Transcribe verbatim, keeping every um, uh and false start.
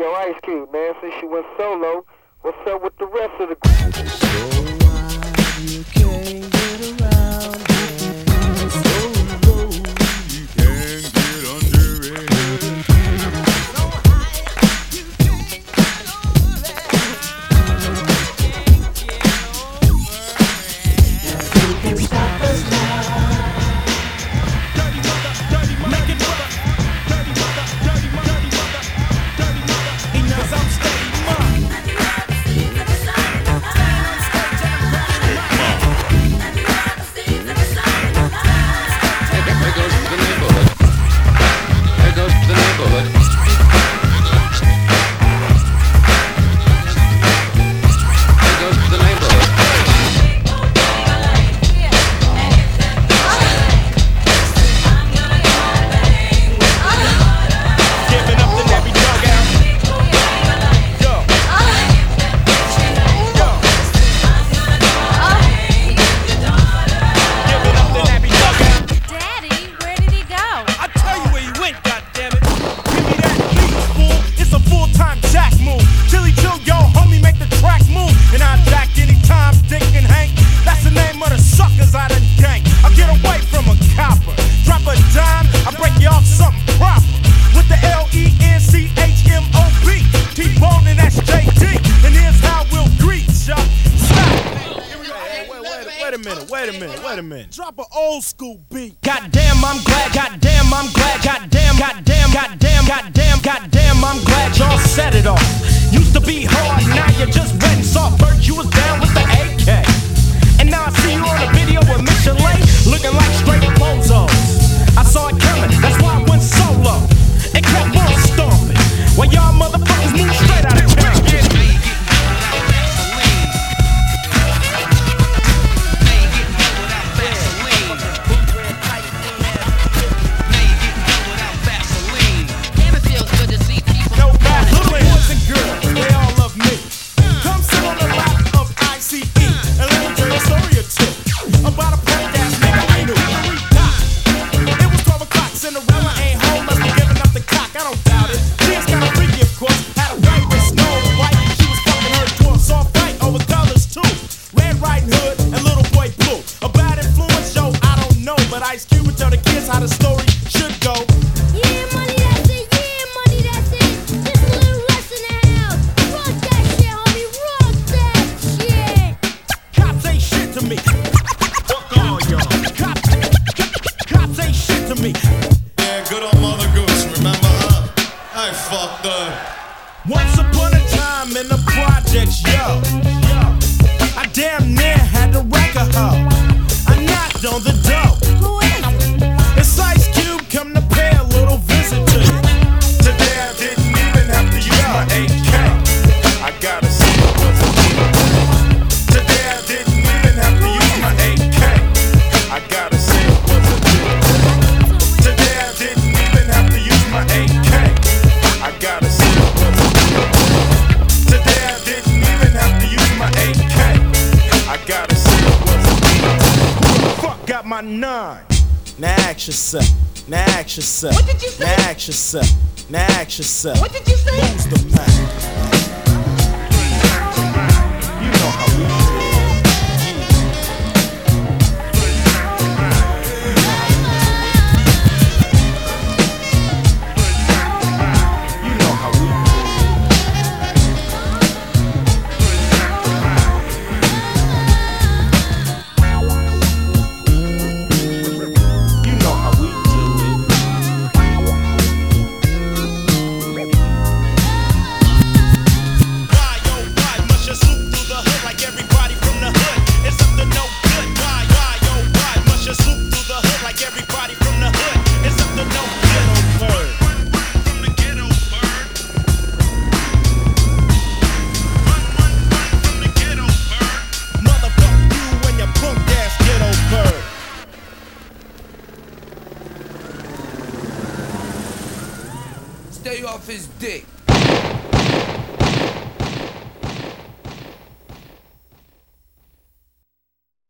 yo, Ice Cube, man, since you went solo, what's up with the rest of the group? So why you can't get around it? So low, you can't get under it. So high, you can't get over it. Can't get over it. You can stop us now. Dirty mother, dirty mother, make it mother. Dirty mother, dirty mother, dirty mother, dirty mother. He knows I'm steady, mother. Drop an old school beat. Goddamn, I'm glad. Goddamn, I'm glad. Goddamn, goddamn, goddamn, goddamn, goddamn, I'm glad y'all set it off. Used to be hard, now you're just wet and soft. First you was down with the A K, and now I see you on a video with Michelin, looking like straight bozos. I saw it coming, that's why I went solo and kept on stomping. While y'all motherfuckers moved straight out of town. Once upon a time in the projects, yo, I damn near had to wreck a hoe. I knocked on the door. Who is it? It's Ice Cube, come to pay a little visit to you. Today I didn't even have to use my A K. I gotta see what was a G. Today I didn't even have to use my A K. I gotta see what was a G. Today I didn't even have to use my A K. I gotta see what was a G. Today I didn't even have to use my A K. I gotta see what was a G. Who the fuck got my nine? Now ask yourself. Now ask yourself. What did you say? Now ask yourself. Now ask yourself. What did you say? Who's the man? You know how we do. You know how we do. You know how we do it. Why, oh, why must you swoop through the hood like everybody from the hood? It's up to no good. Why, why, oh, why must you swoop through the hood like everybody from the hood? It's up to no good. Run, run from the ghetto bird. Run, run, run from the ghetto bird. Motherfuck you and your punk ass ghetto bird. Stay off his dick.